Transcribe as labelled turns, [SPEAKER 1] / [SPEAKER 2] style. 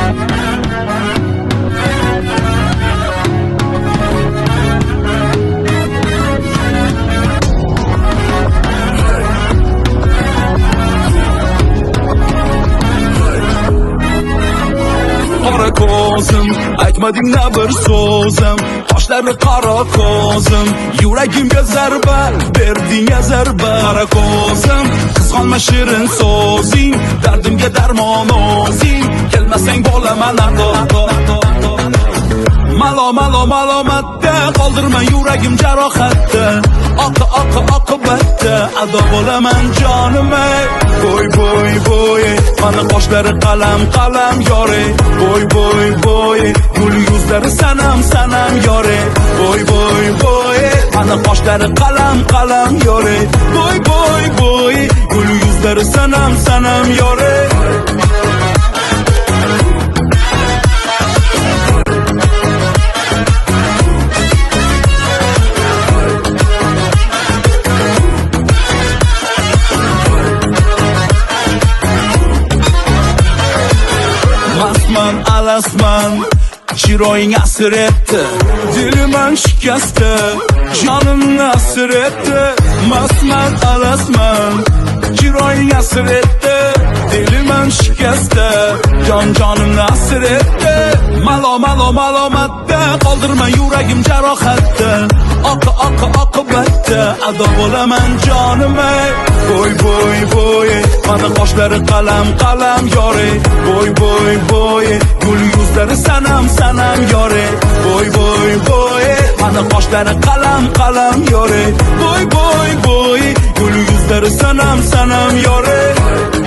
[SPEAKER 1] Qora ko'zim, aytmading na bir so'zim, qoshlari qora ko'zim, yuragimga zarba berding zarba. Qora ko'zim, qizg'onma shirin so'zing, dardimga darmon o'zing, kelmasang bo'laman ado. Malomatda qoldirma yuragim jarohatda, oqibatda ado bo'laman jonim ey. Boy mana qoshlari qalam yore. Boy gul yuzlari sanam yore. Boy mana qoshlari qalam yore. Boy gul yuzlari sanam yore. Alasman chiroying asir etdi, dilimdan shikasta, jonimni asir etdi. Masman alasman chiroying asir etdi, dilimdan shikasta, jonimni asir etdi. Malomatda qoldirma yuragim jarohatda, oqibatda ado bo'laman jonim ey. Boy mana qoshlari qalam yore. Boy gul yuzlari sanam yore. Boy mana qoshlari qalam yore. Boy gul yuzlari sanam yore.